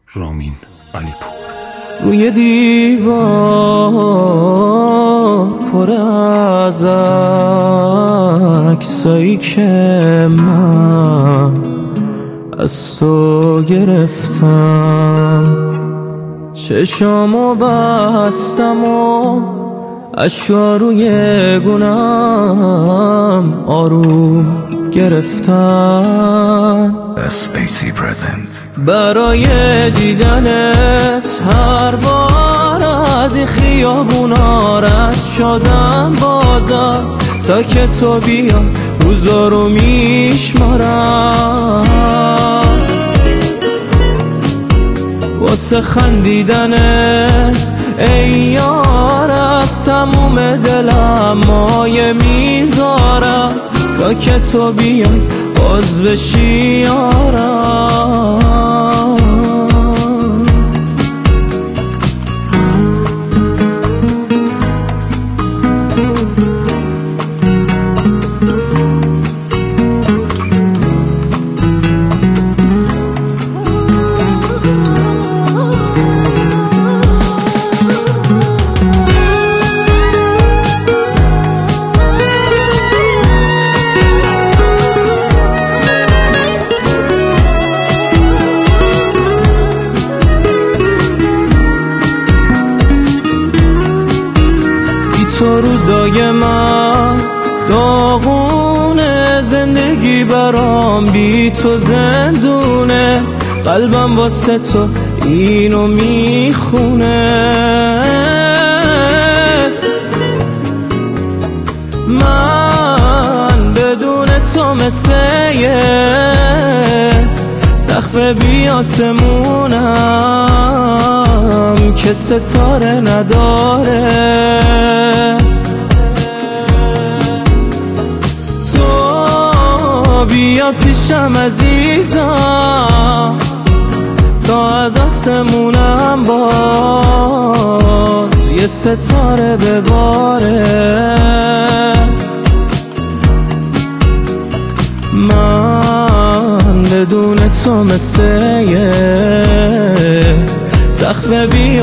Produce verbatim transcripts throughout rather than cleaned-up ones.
رامین علیپور. روی دیوار پر از عکسایی که من از تو گرفتم، چشامو بستم و اشکا روی گونم آروم گرفتم. اس ای سی present. برای دیدنت هر بار از این خیابونا رد شدم بازم، تا که تو بیا روزا رو میشمارم. واسه خندیدنت ای یار از تموم دلم مایه میذارم، تا که تو بیای باز بشی یارم. تو روزای من داغونه، زندگی برام بی تو زندونه، قلبم واسه تو اینو میخونه. من بدون تو مثل یه سقف بی آسمونم که ستاره نداره. بیا پیشم عزیزم تا از آسمونم باز یه ستاره بباره. من بدون تو مثل یه سقف بی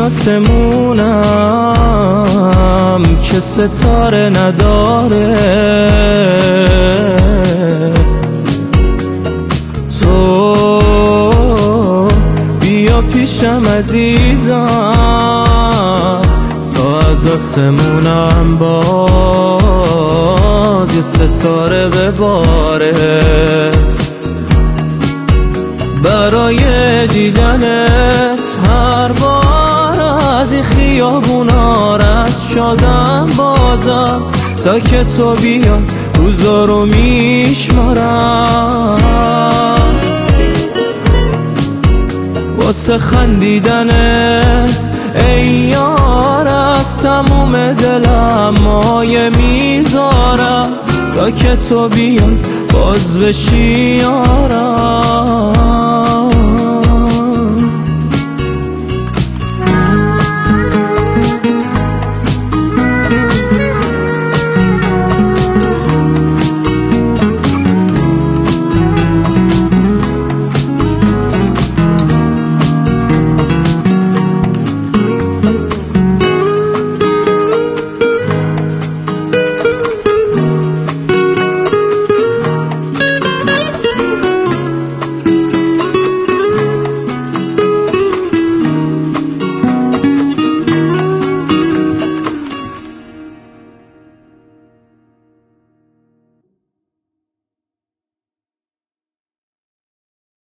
آسمونم که ستاره نداره. بیا پیشم عزیزم تا از آسمونم باز یه ستاره بباره. برای دیدنت هر بار از این خیابونا رد شدم بازم، تا که تو بیا روزا رو میشمارم. واسه خندیدنت ای یار از تموم دلم مایه میذارم، تا که تو بیای باز بشی یارم.